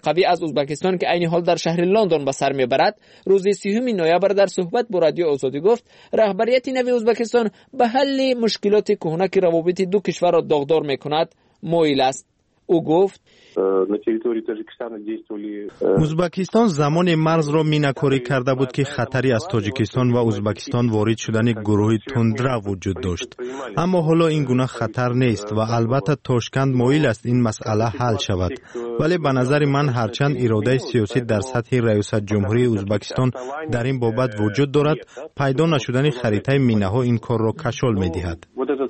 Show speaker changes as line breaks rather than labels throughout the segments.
ثقفی از ازبکستان که عین حال در شهر لندن به سر میبرد، روز 30 نوامبر در صحبت با رادیو آزادی گفت رهبریت نوی ازبکستان به حل مشکلات کهنه که روابط دو کشور را داغدار میکند مایل است. او گفت
ازبکستان زمان مرز را مینه‌کاری کرده بود که خطری از تاجیکستان و ازبکستان وارد شدن گروه تندرو وجود داشت، اما حالا این گونه خطر نیست و البته تاشکند مایل است این مسئله حل شود، ولی به نظر من هرچند اراده سیاسی در سطح ریاست جمهوری ازبکستان در این بابت وجود دارد، پیدا نشدن خریطه مینه‌ها این کار را کشال می‌دهد.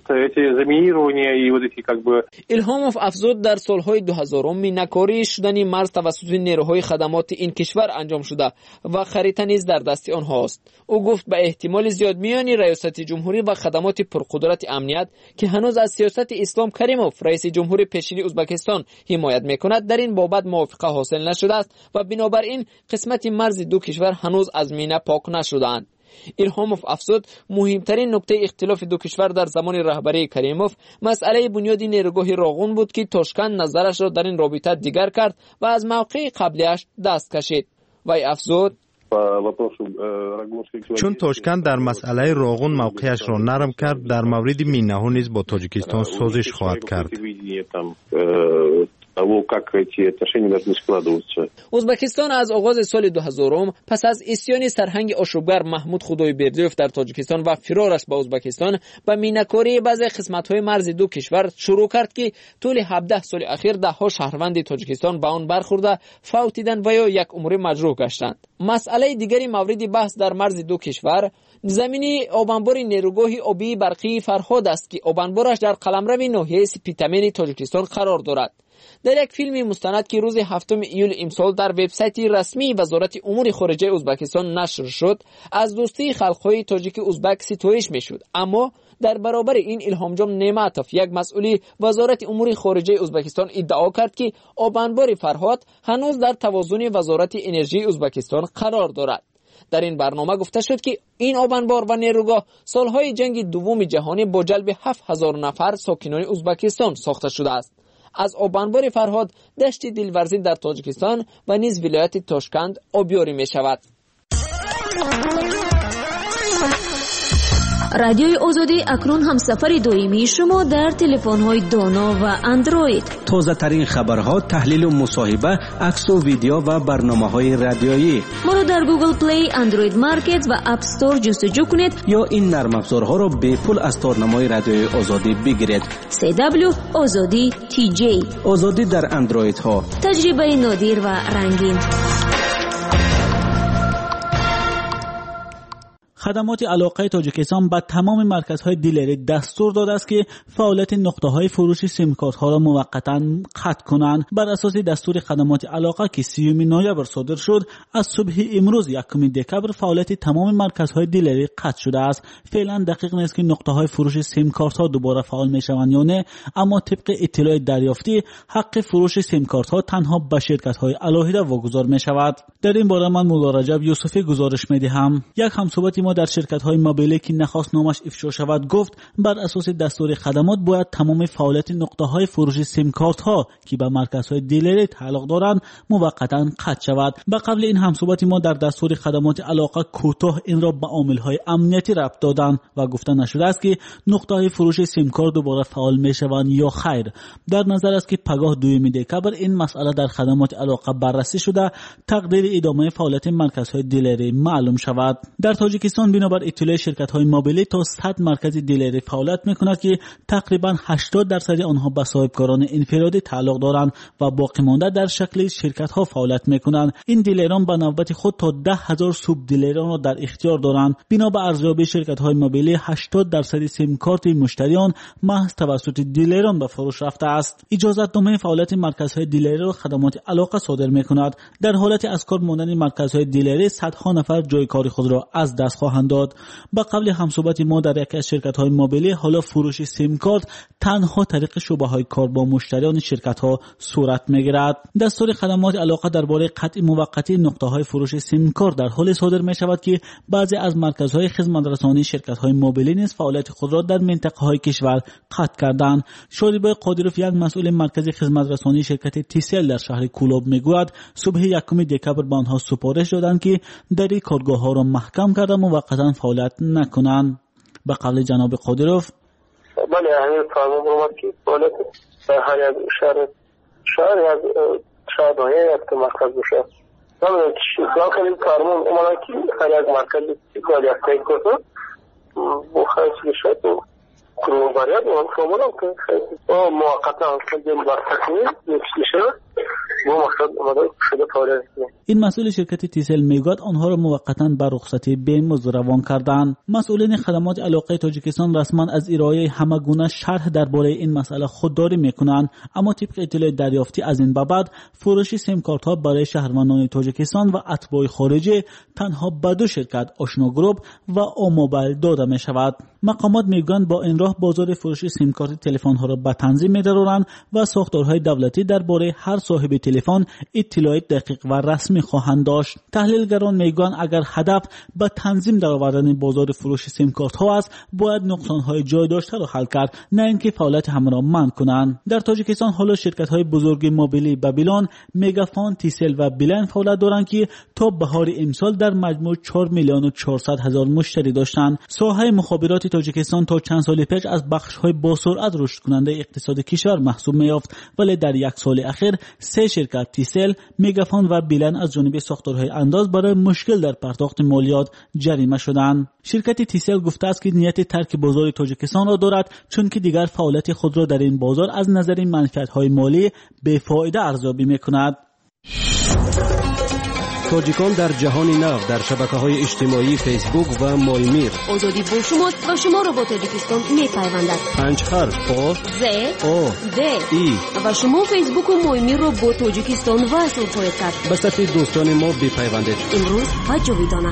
الهاموف افزود در سالهای 2000 مینه‌کاری شدن مرز توسط نیروهای خدمات این کشور انجام شده و خریطه نیز در دست آنهاست. او گفت به احتمال زیاد میان ریاست جمهوری و خدمات پرقدرت امنیت که هنوز از سیاست اسلام کریموف رئیس جمهور پیشین ازبکستان حمایت میکند در این بابت موافقه حاصل نشده است و بنابراین قسمت مرز دو کشور هنوز از مینه پاک نشده‌اند. الهاموف افزود مهمترین نکته اختلاف دو کشور در زمان رهبری کریموف مسئله بنیادی نیروگاه راغون بود که تاشکند نظرش را در این رابطه دیگر کرد و از موقع قبلیش دست کشید. وی افزود
چون تاشکند در مسئله راغون موقعش را نرم کرد، در مورد مینه‌ها نیز با تاجیکستان سازش خواهد کرد.
ازبکستان از آغاز سال 2000 پس از اسیان سرهنگ آشوبگر محمود خدایبردیوف در تاجیکستان و فرارش به ازبکستان به مینه‌کاری بعضی قسمت‌های مرز دو کشور شروع کرد که طول 17 سال اخیر ده‌ها شهروند تاجیکستان به آن برخورده فوت دیدند و یا یک عمر مجروح گشتند. مسئله دیگری مورد بحث در مرز دو کشور زمینی آبانبار نیروگاه آبی برقی فرهاد است که آبانبارش در قلمرو ناحیه سپیتامین تاجیکستان قرار دارد. در یک فیلم مستند که روز 7 ایول امسال در وبسایت رسمی وزارت امور خارجه ازبکستان نشر شد، از دوستی خلق‌های تاجیک ازبک ستایش می‌شد، اما در برابر این الهامجان نعمتوف یک مسئولی وزارت امور خارجه ازبکستان ادعا کرد که آبانبار فرهاد هنوز در توازن وزارت انرژی ازبکستان قرار دارد. در این برنامه گفته شد که این آبانبار و نیروگاه سالهای جنگ دوم جهانی با جلب 7000 نفر ساکنان ازبکستان ساخته شده است. از آبانبار فرهاد دشت دلورزی در تاجیکستان و نیز ولایت تاشکند آبیاری می شود.
رادیوی آزادی اکنون هم سفر دائمی شما در تلفن‌های دانا و اندروید.
تازه ترین خبرها، تحلیل و مصاحبه، عکس و ویدیو و برنامه‌های رادیویی.
ما را در گوگل پلی، اندروید مارکت و اپ استور جستجو کنید
یا این نرم افزارها را به پول از تارنمای رادیوی آزادی بگیرید.
CW آزادی TJ.
آزادی در اندروید ها.
تجربه نادر و رنگین.
خدمات علاقه تاجیکستان به تمام مرکزهای دیلری دستور داده است که فعالیت نقطه‌های فروش سیم کارت‌ها را موقتاً قطع کنند. بر اساس دستور خدمات علاقه که 30 نوامبر صادر شد، از صبح امروز 1 دکبر فعالیت تمام مرکزهای دیلری قطع شده است. فعلا دقیق نیست که نقطه‌های فروش سیم کارت‌ها دوباره فعال می‌شوند یا نه، اما طبق اطلاع دریافتی حق فروش سیم کارت‌ها تنها به شرکت‌های علاهده واگذار می‌شود. در این باره من مولا رجب یوسفی گزارش می‌دهم. یک همصحبت ما در شرکت‌های موبیلی که نخواست نامش افشا شود گفت بر اساس دستور خدمات باید تمام فعالیت نقطه‌های فروش سیم کارت‌ها که به مرکزهای دیلری تعلق دارند موقتاً قطع شود. به قبل این همصحبت ما در دستور خدمات علاقه کوتاه این را به عامل‌های امنیتی ربط دادند و گفته نشده است که نقطه‌های فروش سیم کارت دوباره فعال می‌شوند یا خیر. در نظر است که پگاه 2 دکبر این مسئله در خدمات علاقه بررسی شده تقدیر ادامه فعالیت مرکزهای دیلری معلوم شود. در تاجیکستان بنابر اطلاع شرکت‌های موبیلی تا 100 مرکز دیلری فعالیت می‌کند که تقریباً 80% آنها به صاحبکاران انفرادی تعلق دارند و باقی مانده در شکل شرکت‌ها فعالیت می‌کنند. این دیلران به نوبت خود تا 10,000 سوب دیلران را در اختیار دارند. بنا به ارزیابی شرکت‌های موبیلی 80% سیم کارت مشتریان محض توسط دیلران به فروش رفته است. اجازه‌نامه فعالیت مرکزهای دیلری را خدمات علاقه صادر می‌کند. در حالت از کار ماندن مرکزهای دیلری صدها نفر جای کار خود را از دست خواهند خواهند داد. با قبل همصحبت ما در یکی از شرکت‌های موبیلی، حالا فروش سیم کارت تنها طریق شبهه‌های کار با مشتریان شرکت‌ها صورت می‌گیرد. دستور خدمات علاقه درباره قطع موقتی نقطه‌های فروش سیم کارت در حال صادر می‌شود که بعضی از مرکزهای خدمت‌رسانی شرکت‌های موبیلی نیز فعالیت خود را در منطقه‌های کشور قطع کردند. شادیبای قادروف، یک مسئول مرکز خدمت‌رسانی شرکت تیسل در شهر کولوب میگوید صبح 1 دکبر به آنها سفارش دادند که در این کارگاه‌ها را محکم کرده موقتا فعالیت نکنند. به قول جناب قادروف،
بله، همین فرمان اومد که فعالیت هر یک شهر از شهرهای یک مرکز بشه. نمیدونم که این فرمان اومد که هر یک مرکز فعالیت کنه با خیلی شد و کنون باید و هم فرمانم که موقتا دل برسکنی نکشیشه با مقصد اومده شده فعالیت کنه.
این مسئول شرکت تیسل میگوید آنها را موقتا بر رخصتی بیمزد روان کردند. مسئولین خدمات علاقه تاجیکستان رسما از ارائه همه گونه شرح درباره این مسئله خودداری میکنند، اما طبق اطلاع دریافتی از این بعد فروش سیم کارت ها برای شهروندان تاجیکستان و اتباع خارجی تنها به 2 شرکت، آشنا گروپ و اوموبایل داده می شود. مقامات میگویند با این راه بازار فروش سیم کارت تلفن ها را به تنظیم می‌دارند و ساختارهای دولتی درباره هر صاحب تلفن اطلاعات دقیق و رسمی خواهند داشت. تحلیلگران میگویند اگر هدف به تنظیم درآوردن بازار فروش سیم کارت ها است، باید نقصان‌های جای داشته را حل کرد، نه اینکه فعالیت همه را منع کنند. در تاجیکستان حالا شرکت‌های بزرگ موبیلی بابیلون، مگافون، تیسل و بیلن فعالیت دارند که تا بهار امسال در مجموع 4,400,000 مشتری داشتند. ساحه مخابرات تاجیکستان تا چند سال پیش از بخش‌های با سرعت رشد کننده اقتصاد کشور محسوب می‌یافت، ولی در 1 سال اخیر 3 شرکت تیسل، مگافون و بیلن از جانب ساختارهای انداز برای مشکل در پرداخت مالیات جریمه شدند. شرکت تیسل گفته است که نیت ترک بازار تاجیکستان را دارد، چون که دیگر فعالیت خود را در این بازار از نظر منفعت‌های مالی بی‌فایده ارزیابی می‌کند.
تاجیکان در جهان نو در شبکه‌های اجتماعی فیسبوک و مایمیر.
آزادی با شماست و شما را با تاجیکستان می‌پیوندد.
5 حرف آ
ز
او
د
ای
و شما فیسبوک و مایمیر را با تاجیکستان وصل خواهید کرد.
به صفحه دوستان ما بپیوندید.
امروز و جاویدانه.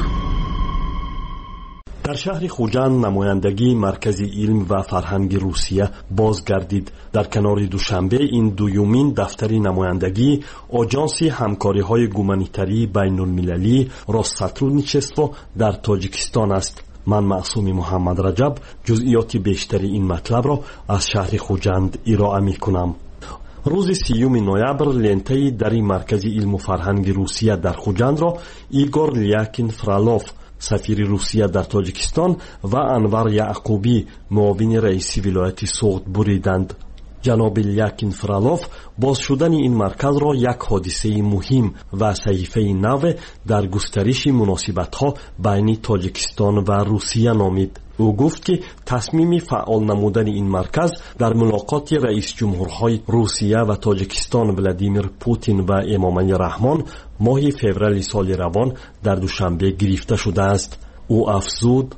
در شهر خوجند نمایندگی مرکز علم و فرهنگ روسیه بازگردید. در کنار دوشنبه این دویمین دفتر نمایندگی آژانس همکاری‌های گومانیتری بین‌المللی روساترودنیچستو در تاجیکستان است. من معصوم محمد رجب جزئیات بیشتری این مطلب را از شهر خوجند ارائه می‌کنم. روز 30 نوامبر لنته‌ای در مرکز علم و فرهنگ روسیه در خوجند را ایگور لیاکین فرالوف سفیر روسیه در تاجیکستان و انور یعقوبی معاون رئیس ولایت سوغد بریدند. جناب لیاکین فرالوف باز شدن این مرکز را یک حادثه مهم و صحیفه نو در گسترش مناسبت‌ها بین تاجیکستان و روسیه نامید. او گفت که تصمیم فعال نمودن این مرکز در ملاقات رئیس جمهورهای روسیه و تاجیکستان ولادیمیر پوتین و امامعلی رحمان ماه فوریه سال روان در دوشنبه گرفته شده است. او افزود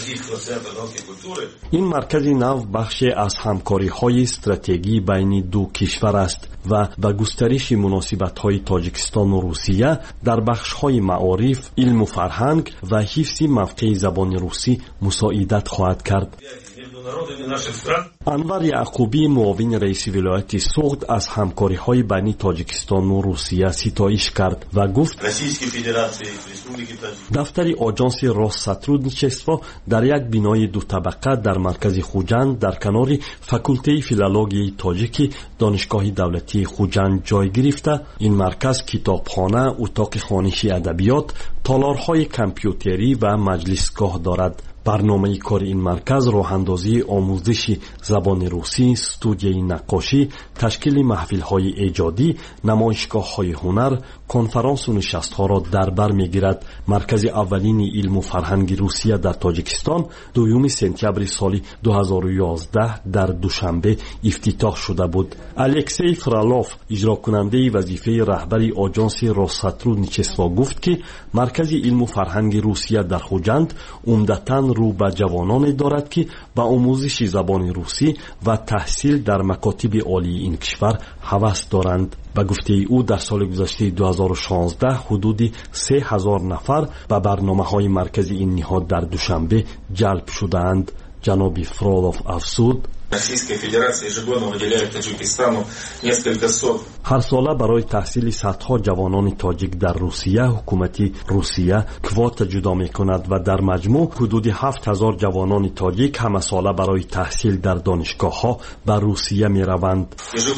این مرکز نو بخشی از همکاری‌های استراتژی بین دو کشور است و به گسترش مناسبت‌های تاجیکستان و روسیه در بخش‌های معارف، علم و فرهنگ و حفظ موقع زبان روسی مساعدت خواهد کرد. انور یعقوبی معاون رئیس ولایت سوغد از همکاری‌های بین تاجیکستان و روسیه ستایش کرد و گفت دفتر آژانس روساترودنیچستو در یک بنای 2 طبقه در مرکز خوجند در کنار فاکولته فیلولوژی تاجیکی دانشگاه دولتی خوجند جای گرفته. این مرکز کتابخانه، اتاق خوانش ادبیات، تالارهای کامپیوتری و مجلسگاه دارد. برنامه کار این مرکز راه‌اندازی آموزش زبان روسی، استودیوی نقاشی، تشکیل محفل‌های ایجادی، نمایشگاه‌های هنر، کنفرانس و نشست‌ها را در بر می‌گیرد. مرکز اولین علم و فرهنگ روسیه در تاجیکستان 2 سپتامبر سال 2011 در دوشنبه افتتاح شده بود. الکسی فرالوف اجرا کننده وظیفه رهبری آژانس روساترودنیچستو گفت که مرکز علم و فرهنگ روسیه در خوجند عمدتاً رو به جوانانی دارد که به آموزش زبان روسی و تحصیل در مکاتب عالی این کشور هوس دارند. به گفته او در سال گذشته 2016 حدود 3000 نفر به برنامه‌های مرکزی این نهاد در دوشنبه جلب شدند. جناب فرولوف افزود: هر ساله برای تحصیل صدها جوانان تاجیک در روسیه حکومت روسیه کوتا جدا می‌کند و در مجموع حدود 7000 جوانان تاجیک همه ساله برای تحصیل در دانشگاه‌ها به روسیه می‌روند.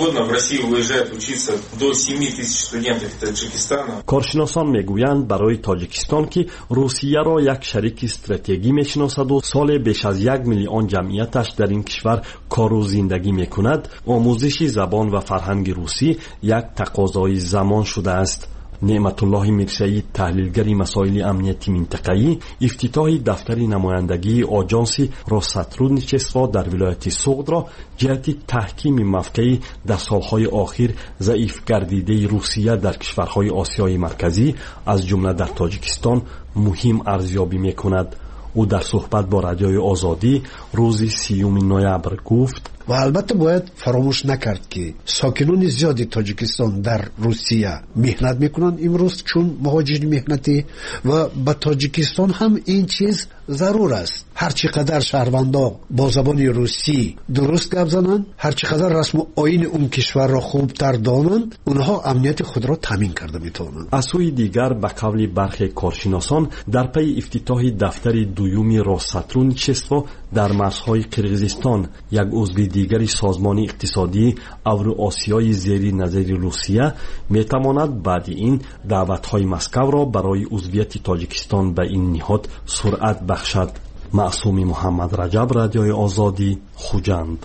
کارشناسان میگویند برای تاجیکستان که روسیه را یک شریک استراتژیکی می‌شناسد و سال بیش از 1 میلیون جمعیتش در این کشور کار و زندگی می‌کند، آموزش زبان و فرهنگ روسی یک تقاضای زمان شده است. نعمت الله میرسایی، تحلیلگر مسائل امنیتی منطقه‌ای، افتتاح دفتر نمایندگی آژانس روساترودنیچستوا در ولایت سوغد را جهت تحکیم موقعی در سالهای آخر ضعیف گردیده روسیه در کشورهای آسیای مرکزی از جمله در تاجیکستان مهم ارزیابی می‌کند. او در صحبت با رادیوی آزادی روز 30 نوامبر گفت:
و البته باید فراموش نکرد که ساکنان زیادی تاجیکستان در روسیه مهنت میکنند امروز چون مهاجر مهنتی و به تاجیکستان هم این چیز ضرور است. هر چقدر شهروندا با زبان روسی درست گپ زنند، هر چقدر رسم و آیین اون کشور را خوبتر دانند، اونها امنیت خود را تامین کرده میتوانند.
از سوی دیگر به قول برخی کارشناسان در پی افتتاح دفتر دوم روساترودنیچستوا در مرزهای قرقیزستان یک عضو دیگری سازمان اقتصادی اوراسیای زیر نظر روسیه میتواند بعد این دعوت‌های مسکو را برای عضویت تاجیکستان به این نهاد سرعت بخشد. معصوم محمد رجب، رادیوی آزادی، خوجند.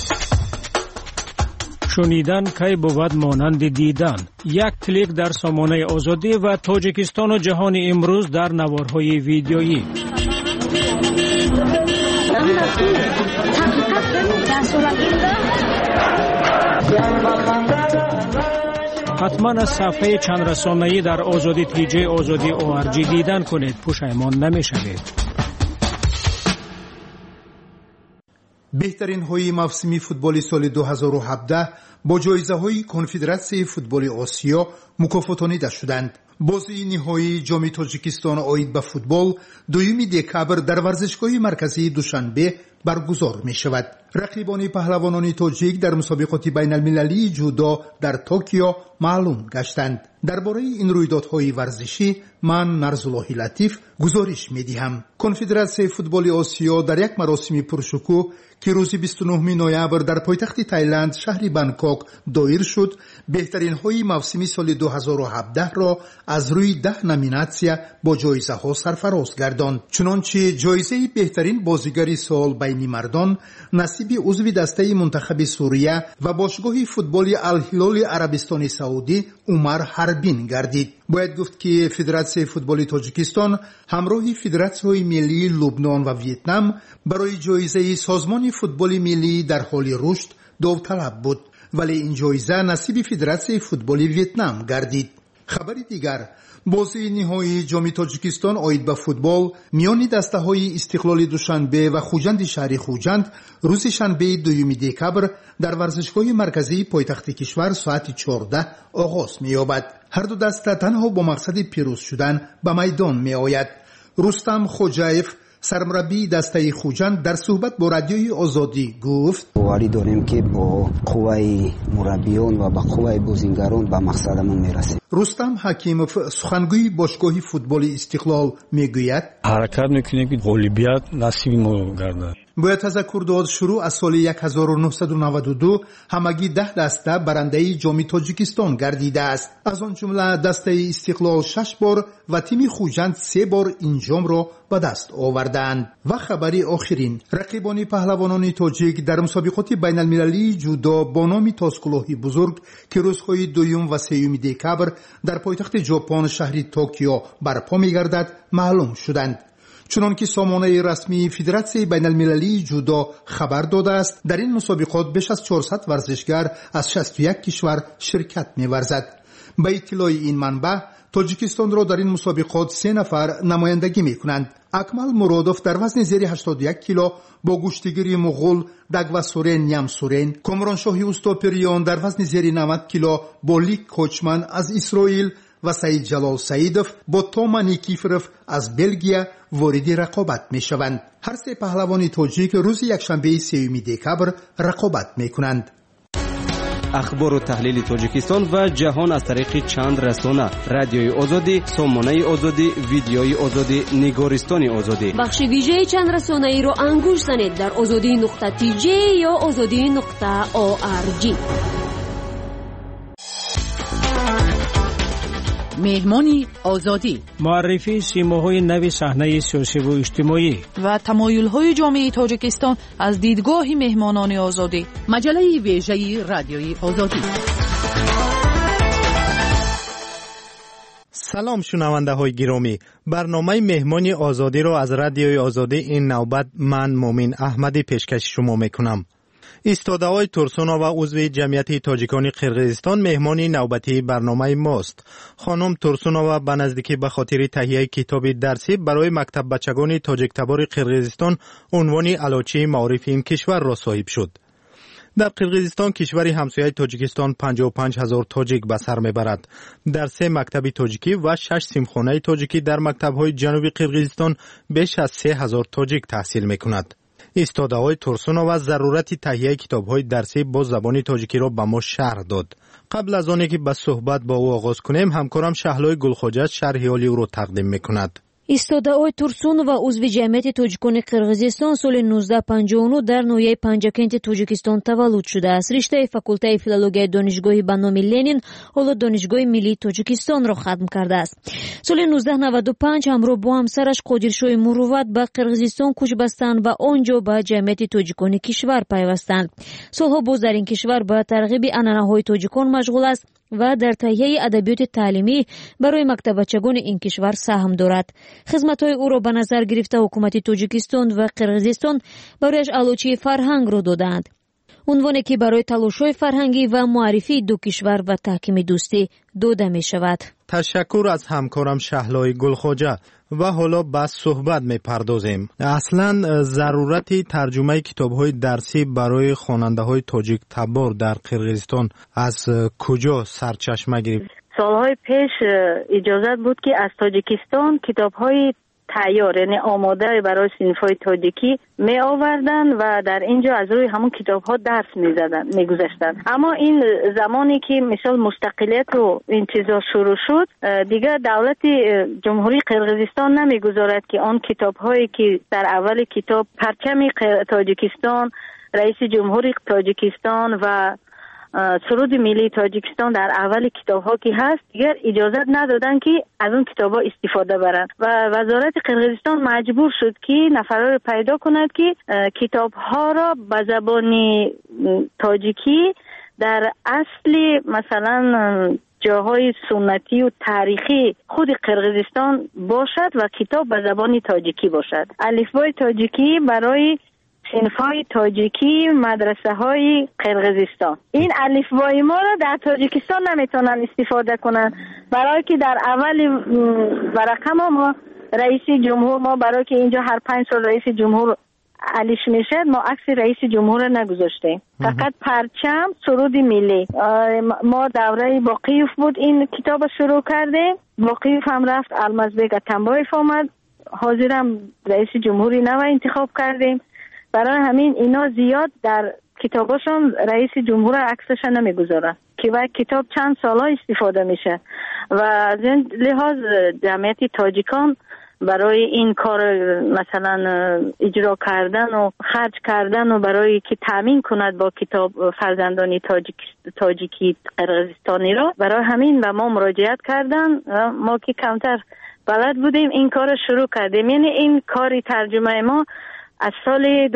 شنیدن کی بود مانند دیدن. یک کلیک در سامانه آزادی و تاجیکستان و جهان امروز در نوارهای ویدیویی. حتما از صفحه چند رسانه‌ای در آزادی تیجی آزادی ORG دیدن کنید، پشیمان نمی‌شوید.
بهترین های موسمی فوتبال سال 2017 با جایزه های کنفدراسیون فوتبال آسیا مکافاتانیده شدند. بازی نهایی جام تاجیکستان عاید به فوتبال 2 دکامبر در ورزشگاه مرکزی دوشنبه برگزار می شود. رقیبان پهلوانان تاجیک در مسابقات بین المللی جودو در توکیو معلوم گشتند. درباره این رویدادهای ورزشی من نرزالله لطیف گزارش می دهم. کنفدراسیون فوتبال آسیا در یک مراسم پرشکوه که روز 29 نوامبر در پایتخت تایلند شهر بانکوک دایر شد، بهترین های موسمی سال 2017 را از روی 10 نامیناسیون با جایزه ها سرفراز گرداند. چنانچه جایزه بهترین بازیگر سال بین مردان نصیب عضو دسته منتخب سوریه و باشگاه فوتبال الهلال عربستان سعودی عمر حربین گردید. باید گفت که فدراسیون فوتبال تاجیکستان همراه فدراسیون ملی لبنان و ویتنام برای جایزه سازمان فوتبال ملی در حال رشد داوطلب بود، ولی این جایزه نصیب فدراسیون فوتبال ویتنام گردید. خبر دیگر، بازی نهایی جام تاجیکستان عاید به فوتبال میان دسته های استقلال دوشنبه و خوجند شهر خوجند روز شنبه 2 دکامبر در ورزشگاه مرکزی پایتخت کشور ساعت 14 آغاز می‌یابد. هر دو دسته تنها با مقصد پیروز شدن به میدان می‌آید. رستم خوجایف، سرمربی دسته خوجند، در صحبت با رادیوی آزادی گفت:
باوری داریم که با قوای مربیان و با قوای بازیگران به مقصدمون میرسیم.
رستم حکیموف، سخنگوی باشگاه فوتبال استقلال، میگوید
حرکت میکنیم که غالبیت نصیب ما گردد.
باید تذکر داد شروع از سال 1992 همگی 10 دسته برنده جام تاجیکستان گردیده است. از آن جمله دسته استقلال 6 بار و تیم خوجند 3 بار این جام را به دست آوردند. و خبری آخرین، رقیبان پهلوانان تاجیک در مسابقات بین المللی جودو با نام تاسکلوهی بزرگ که روزهای 2 و 3 دکامبر در پایتخت ژاپن شهر توکیو برپا می‌گردد معلوم شدند. چنانکه سامانه رسمی فدراسیون بین المللی جودو خبر داده است، در این مسابقات بیش از 400 ورزشگر از 61 کشور شرکت می‌ورزد. به اطلاع این منبع، تاجیکستان را در این مسابقات 3 نفر نمایندگی می‌کنند. اکمل مرادوف در وزن زیر 81 کیلو با گوشتگیری مغول دگوسورن نیمسورن، کامرانشاهی اوستاپریان در وزن زیر 90 کیلو با لیک کوچمن از اسرائیل و سعید جلال سعیدوف با توما نیکیفروف از بلژیم وارد رقابت می شوند. هر سه پهلوان تاجیک روز یکشنبه 3 دکبر رقابت می کنند.
اخبار و تحلیل تاجیکستان و جهان از طریق چند رسانه: رادیوی آزادی، سامانه آزادی، ویدیوی آزادی، نگارستان آزادی.
بخش ویژه چند رسانه ای را انگوش زنید در azadi.tj یا azadi.org.
مهمانی آزادی،
معرفی سیماهای نوی صحنه سیاسی و اجتماعی
و تمایل‌های جامعه تاجیکستان از دیدگاه مهمانان آزادی. مجله ویژه رادیوی آزادی.
سلام شنونده های گرامی، برنامه مهمانی آزادی را از رادیوی آزادی این نوبت من مومن احمدی پیشکش شما میکنم. استاده‌های ترسونا و عضو جمعیت تاجیکان قرقیزستان مهمانی نوبتی برنامه ماست. خانم ترسونова به نزدیکی به خاطر تهیه کتاب درسی برای مکتب بچگان تاجیک تبار قرقیزستان عنوان علاچه معارف این کشور را صاحب شد. در قرقیزستان کشوری همسایه تاجیکستان 55,000 تاجیک به سر میبرد. در 3 مکتب تاجیکی و 6 سیمخانه تاجیکی در مکتب‌های جنوبی قرقیزستان بیش از 3,000 تاجیک تحصیل میکند. استاده‌های ترسونا و ضرورت تهیه کتاب‌های درسی با زبان تاجیکی را به ما شرح داد. قبل از آنکه به صحبت با او آغاز کنیم، همکارم شهلای گلخوجه شرح حالی او را تقدیم میکند.
استاده‌های ترسون و عضو جمعیت تاجیکان قرقیزستان سال 1959 در نویه پنجکент تاجیکستان تولد شده است. رشته فاکولته فیلولوژی دانشگاه به نام لنین حالا دانشگاه ملی تاجیکستان را ختم کرده است. سال 1995 همراه با همسرش قادرشاه مروت به قرقیزستان کوچ بستند و آنجا به جمعیت تاجیکان کشور پیوستند. سالها باز در این کشور به ترغیب عنعنه‌های تاجیکان مشغول است و در تهیه ادبیات تعلیمی برای مکتب بچگان این کشور سهم دارد. خدمت‌های او را به نظر گرفته حکومت تاجیکستان و قرقیزستان برایش علوچه فرهنگ را دادند. عنوانی که برای تلاش‌های فرهنگی و معرفی دو کشور و تحکیم دوستی داده می شود.
تشکر از همکارم شهلای گلخوجه. و حالا بس صحبت می پردازیم. اصلا ضرورت ترجمه کتاب‌های درسی برای خواننده‌های تاجیک تبار در قرقیزستان از کجا سرچشمه گرفت؟
سالهای پیش اجازت بود که از تاجیکستان کتاب‌های تیار یعنی آماده برای صنف‌های تاجیکی می آوردن و در اینجا از روی همون کتاب‌ها درس می گذاشتن. اما این زمانی که مثلا مستقلیت و این چیزا شروع شد دیگه دولت جمهوری قرقیزستان نمیگذارد که آن کتاب‌هایی که در اول کتاب پرچم تاجیکستان، رئیس جمهوری تاجیکستان و سرود ملی تاجیکستان در اول کتاب‌ها که هست دیگر اجازت ندادن که از اون کتاب‌ها استفاده برن و وزارت قرقیزستان مجبور شد که نفرا رو پیدا کند که کتاب‌ها را به زبان تاجیکی در اصل مثلا جاهای سنتی و تاریخی خود قرقیزستان باشد و کتاب به زبان تاجیکی باشد. الفبای تاجیکی برای صنف‌های تاجیکی مدرسه‌های قرقیزستان. این الفبای ما را در تاجیکستان نمیتونن استفاده کنن برای که در اول ورقه ما رئیس جمهور ما برای که اینجا هر 5 سال رئیس جمهور علیش میشه ما عکس رئیس جمهور را نگذاشتیم، فقط پرچم سرود ملی. ما دوره باقیوف بود این کتاب شروع کردیم، باقیوف هم رفت، المازبگ تنبایف آمد، حاضرم رئیس جمهوری نو انتخاب کردیم. برای همین اینا زیاد در کتاباشون رئیس جمهور عکسش نمیگذارن که باید کتاب چند سالا استفاده میشه و از این لحاظ جمعیت تاجیکان برای این کار مثلا اجرا کردن و خرج کردن و برای که تامین کند با کتاب فرزندان تاجیکی قرقیزستانی را، برای همین به ما مراجعت کردن. ما که کمتر بلد بودیم این کار شروع کردیم. یعنی این کاری ترجمه ما از سال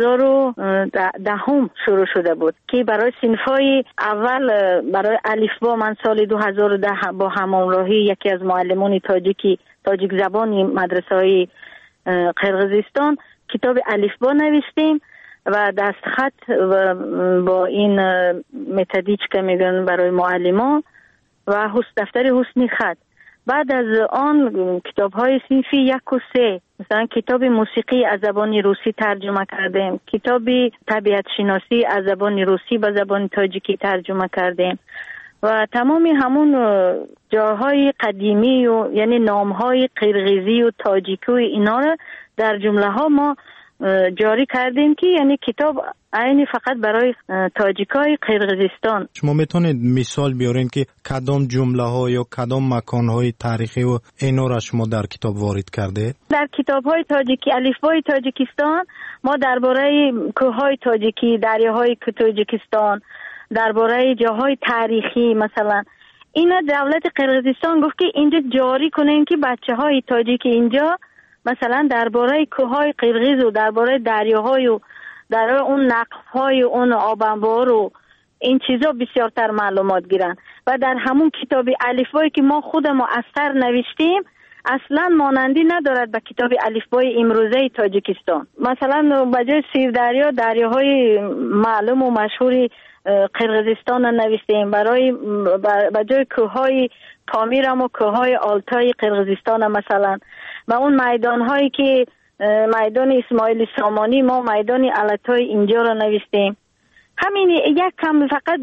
2010 شروع شده بود که برای صنفای اول برای الفبا من سال 2010 با همراهی یکی از معلمان تاجیک زبانی مدرسه‌های قرقیزستان کتاب الفبا نوشتیم و دستخط با این متدیچ که میگن برای معلمان و دفتر حسنی خط بعد از آن کتاب‌های صنفی 1 و 3 مثلا کتاب موسیقی از زبان روسی ترجمه کردیم، کتاب طبیعت شناسی از زبان روسی به زبان تاجیکی ترجمه کردیم و تمامی همون جاهای قدیمی و یعنی نام‌های قرغیزی و تاجیکی و اینا را در جمله ها ما جاری کردیم که یعنی کتاب عینی فقط برای تاجیکای قرغیزستان.
شما میتونید مثال بیارین که کدام جمله ها یا کدام مکان های تاریخی و اینا را شما در کتاب وارد کرده؟
در کتاب های تاجیکی الفبای تاجیکستان ما درباره کوههای تاجیکی، دریاهای تاجیکستان، درباره جاهای تاریخی مثلا اینا دولت قرغیزستان گفت که اینجا جاری کنین که بچه‌های تاجیکی اینجا مثلا درباره کوههای قرغیز و درباره دریاهای و درباره اون نقف‌های اون آبانبار و این چیزا بسیارتر معلومات گیرن و در همون کتاب الفبایی که ما خودمون از سر نوشتیم اصلا مانندی ندارد به کتاب الفبای امروزه تاجیکستان. مثلا بجای 13 دریاهای معلوم و مشهور قرغیزستان نوشتیم، برای بجای کوههای پامیر و کوههای آلتای قرغیزستان مثلا و اون میدان‌هایی که میدان اسماعیل سامانی ما میدان علتای اینجا را نوشتیم. همین یک کم فقط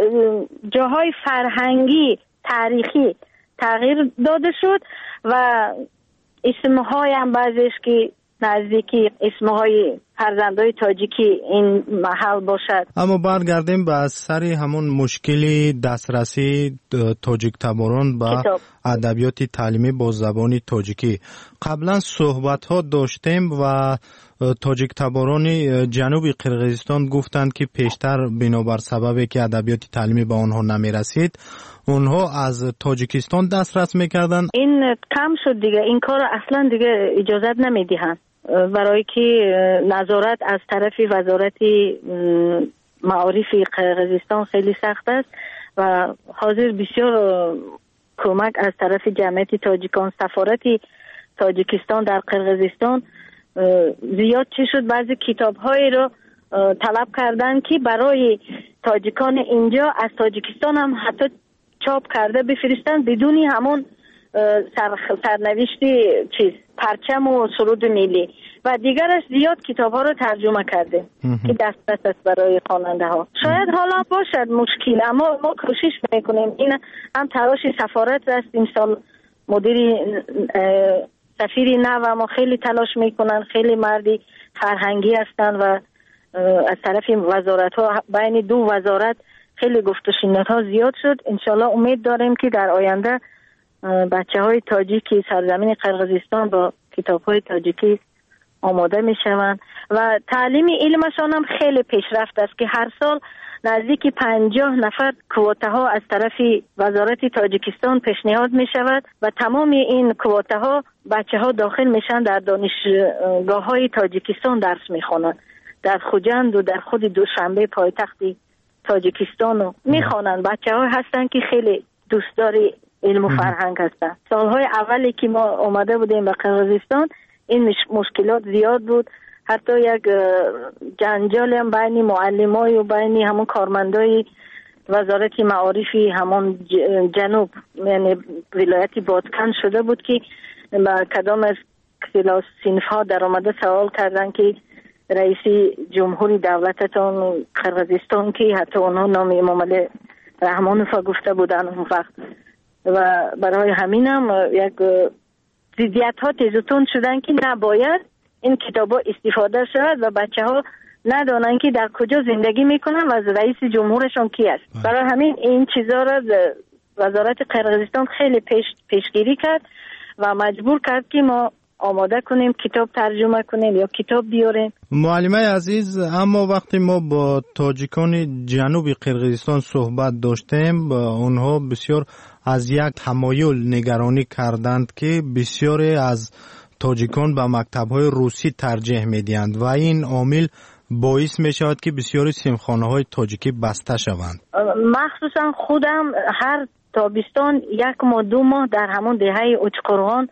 جاهای فرهنگی تاریخی تغییر داده شد و اسمهای هم بعضیش که نزدیکی اسمهای فرزندای تاجیکی این محل باشد.
اما برگردیم به سر همون مشکلی دسترسی تاجیک تباران به ادبیات تعلیمی با زبان تاجیکی. قبلا صحبت ها داشتیم و تاجیک تباران جنوب قرغیزستان گفتند که پیشتر بنابر سببی که ادبیات تعلیمی به آنها نمی رسید اونها از تاجیکستان دسترس میکردن.
این کم شد دیگه، این کار اصلا دیگه اجازت نمیدهند برای که نظارت از طرف وزارت معارف قرغیزستان خیلی سخت است و حاضر بسیار کمک از طرف جمعیت تاجیکان، سفارت تاجیکستان در قرغیزستان زیاد چی شد بعضی کتاب‌هایی رو طلب کردن که برای تاجیکان اینجا از تاجیکستان هم حتی چاپ کرده بفرستن بدون همون سرنوشتی پرچم و سرود ملی و دیگرش زیاد کتاب‌ها رو ترجمه کرده که دسترس است برای خواننده ها. شاید حالا باشد مشکل اما ما کوشش میکنیم. این هم تلاش سفارت است، امسال مدیر سفیری نه و ما خیلی تلاش میکنن، خیلی مردی فرهنگی هستن و از طرف وزارت ها بین دو وزارت خیلی گفت و شنود ها زیاد شد. انشالله امید داریم که در آینده بچه های تاجیکی سرزمین قرغیزستان با کتاب های تاجیکی آماده می شوند و تعلیم علمشان هم خیلی پیشرفت است که هر سال نزدیک 50 نفر کوته ها از طرف وزارت تاجیکستان پیشنهاد می شود و تمام این کوته ها بچه ها داخل میشن در دانشگاه های تاجیکستان درس می خوانند. در خوجند و در خود دوشنبه پایتخت تاجیکستان می خوانند. بچه ها هستن که خیلی دوستداری علم و فرهنگ هستن. سالهای اولی که ما اومده بودیم به قرغیزستان این مشکلات زیاد بود، حتی یک جنجال هم بین معلمای و بین همون کارمندای وزارت معارفی همون جنوب یعنی ولایت بادکن شده بود که با کدام از کلاس صنف ها در آمده سوال کردن که رئیس جمهوری دولتتان قرغیزستان که حتی اونها نام امام علی رحمانوف گفته بودن اون وقت و برای همینم یک ضدیت ها تیزتون شدن که نباید این کتابا استفاده شود و بچه ها ندانن که در کجا زندگی میکنن و از رئیس جمهورشون کی است. برای همین این چیزا را وزارت قرغیزستان خیلی پیشگیری کرد و مجبور کرد که ما آماده کنیم کتاب ترجمه کنیم یا کتاب بیاریم.
معلمه عزیز، اما وقتی ما با تاجیکان جنوب قرغیزستان صحبت داشتیم اونها بسیار از یک تمایل نگرانی کردند که بسیاری از تاجیکان به مکتب‌های روسی ترجیح می‌دهند و این عامل باعث می‌شود که بسیاری سیمخانه‌های تاجیکی بسته شوند.
مخصوصا خودم هر تابستان 1 ماه 2 ماه در همون دهه اوچقرغان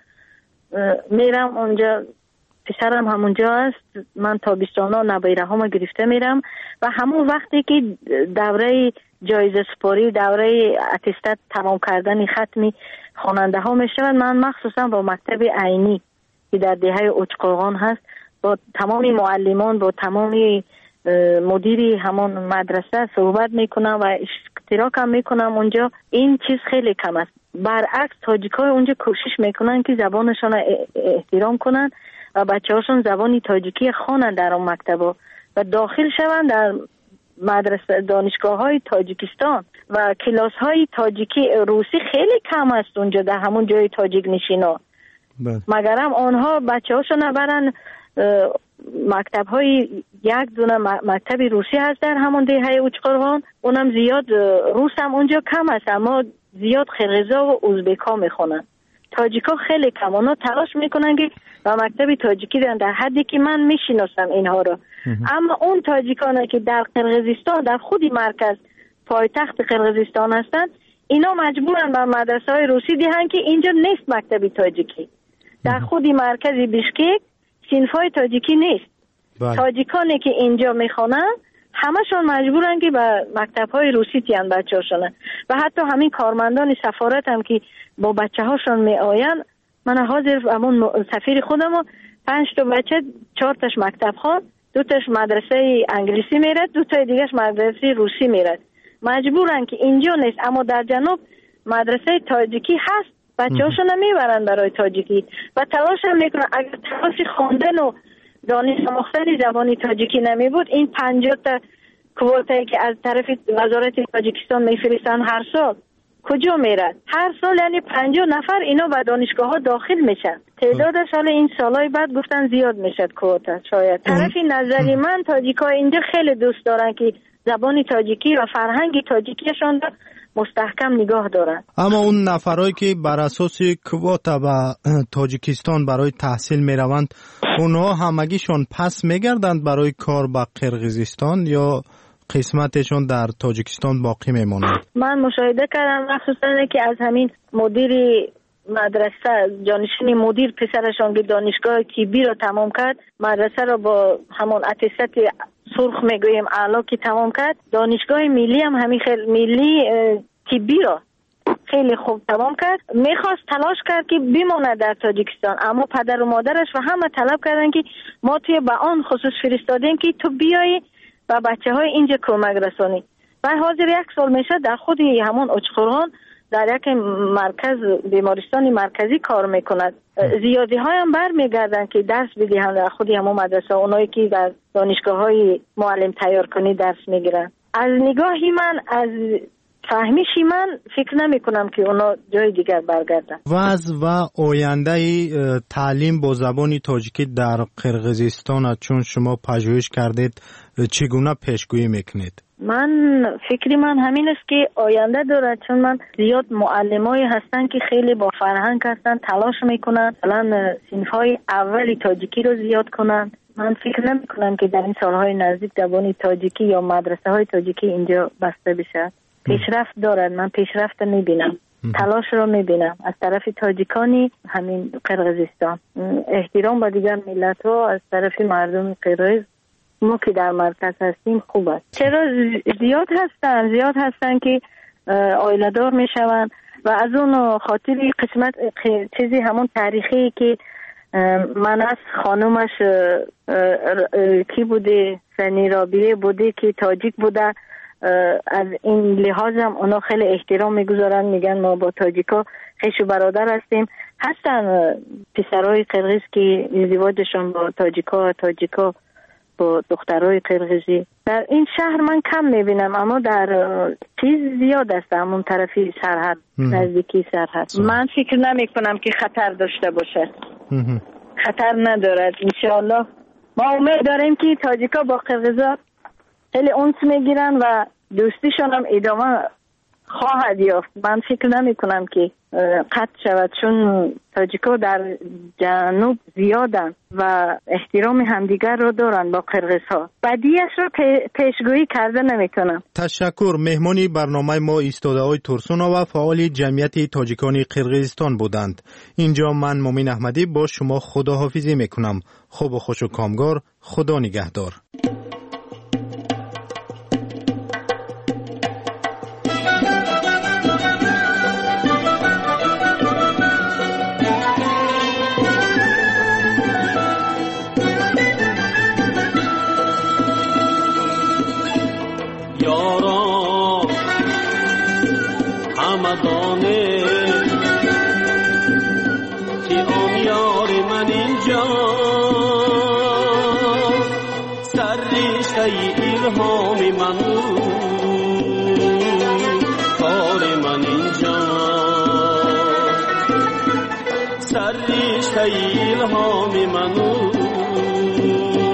میرم اونجا، پسرم همونجا است، من تابستانا نبیره ها گرفته میرم و همون وقتی که دوره جایزه سپاری دوره اتستات تمام کردن ختمی خواننده ها می شود. من مخصوصا با مکتب عینی که در دهه اوچقرغان هست با تمام معلمان با تمام مدیری همون مدرسه صحبت میکنم و اشتراک هم میکنم اونجا. این چیز خیلی کم است. برعکس تاجیکای اونجا کوشش میکنن که زبانشون احترام کنن و بچه هاشون زبانی تاجیکی خوانن در اون مکتبا و داخل شوند در مدرسه دانشگاه های تاجیکستان و کلاس های تاجیکی روسی خیلی کم است اونجا در همون جای تاجیک نشینا. مگرم آنها بچه هاشون نبرن مکتب های یک دونه مکتب روسی هست در همون دهه اوچقرغان، اونم زیاد روس هم اونجا کم است اما زیاد قرغیزا و ازبکا میخونن. تاجیکا خیلی کم، اونا تلاش میکنن که و مکتب تاجیکی در حدی که من میشناسم اینها رو. اما اون تاجیکانه که در قرغیزستان در خودی مرکز پایتخت قرغیزستان هستن اینا مجبورن به مدرسه های روسی دهن که اینجا نیست مکتب تاجیکی. در خودی مرکز بیشکک صنفای تاجیکی نیست. تاجیکانی که اینجا میخوانن همشون مجبورن که به مکتب‌های روسی تیان بچه‌هاشون و حتی همین کارمندان سفارت هم که با بچه‌هاشون میآین. من حاضر همون سفیر خودمو 5 تا بچه 4 تاش مکتب خوان، 2 تاش مدرسه انگلیسی میره، 2 تا دیگه‌اش مدرسه روسی میره. مجبورن که اینجا نیست اما در جنوب مدرسه تاجیکی هست، بچه‌هاشون میبرن برای تاجیکی و تلاش هم میکنن. اگر تلاش خواندن و دانش آموختن زبانی تاجیکی نمی بود این 50 تا کوتایی که از طرف وزارت تاجیکستان میفرستن هر سال کجا میرد؟ هر سال یعنی 50 نفر اینا به دانشگاه ها داخل میشن. تعدادش حالا این سالهای بعد گفتن زیاد میشد کوتا. شاید طرف نظری من تاجیکا اینجا خیلی دوست دارن که زبانی تاجیکی و فرهنگ تاجیکیشون را مستحکم نگاه دارن.
اما اون نفرایی که بر اساس کوتا به تاجیکستان برای تحصیل میروند اونها همگیشون پس میگردند برای کار به قرغیزستان یا قسمتشون در تاجیکستان باقی میماند؟
من مشاهده کردم مخصوصا که از همین مدیر مدرسه جانشین مدیر پسرشون که دانشگاه طبی رو تمام کرد، مدرسه رو با همون اتستات سرخ میگویم اعلا که تمام کرد، دانشگاه ملی هم همین خیلی ملی طبی رو خیلی خوب تمام کرد. میخواست تلاش کرد که بماند در تاجیکستان اما پدر و مادرش و همه طلب کردن که ما توی به آن خصوص فرستادیم که تو بیایی و بچه های اینجا کمک رسانی. و حاضر 1 سال میشه در خود همون اوچقرغان در یک مرکز بیمارستانی مرکزی کار میکند. زیادی های هم برمیگردن که درس بدهند در خود همون مدرسه، اونایی که در دانشگاه های معلم تیار کنی درس میگیرن. از نگاهی من از فهمیشی من فکر نمی کنم که اونا جای دیگر برگردن.
وضع و آینده تعلیم با زبان تاجیکی در قرغیزستان چون شما پژوهش کردید چگونه پیشگویی میکنید؟
فکری من همین است که آینده دارد، چون من زیاد معلمایی هستن که خیلی با فرهنگ هستن، تلاش میکنن مثلا صنفهای اولی تاجیکی رو زیاد کنن. من فکر نمی کنم که در این سالهای نزدیک زبان تاجیکی یا مدرسه های تاجیکی اینجا بسته بشه. پیشرفت دارد، من پیشرفت میبینم، تلاش رو میبینم از طرف تاجیکانی همین قرغیزستان. احترام با دیگر ملت ها از طرف مردم قرغیز ما که در مرکز هستیم خوب است. چرا زیاد هستن که آیله دار میشون و از اون خاطر قسمت چیزی همون تاریخی که من از خانومش کی بوده سنی رابیه بوده که تاجیک بوده، از این لحاظ هم اونا خیلی احترام میگذارن، میگن ما با تاجیکا خویش و برادر هستیم. هستن پسرای قرغیز که ازدواجشون با تاجیکا با دخترای قرغیزی. در این شهر من کم میبینم اما در چیز زیاد است، همون طرفی سرحد نزدیکی سرحد. من فکر نمی کنم که خطر داشته باشه. خطر ندارد انشاءالله. ما امید داریم که تاجیکا با قرغیزا خیلی اونس میگیرن و دوستیشون هم ادامه خواهد یافت. من فکر نمی کنم که قطع شود، چون تاجیکا در جنوب زیادن و احترام همدیگر رو دارن با قرغیزها. بدیش رو پیشگویی کرده نمیتونم.
تشکر. مهمانی برنامه ما ایستاده‌های ترسونا و فعال جمعیت تاجیکان قرغیزستان بودند. اینجا من مومین احمدی با شما خداحافظی میکنم. خوب و خوش و کامگار. خدا نگهدار.
ilhami manu kar man inja sarishta ilhami manu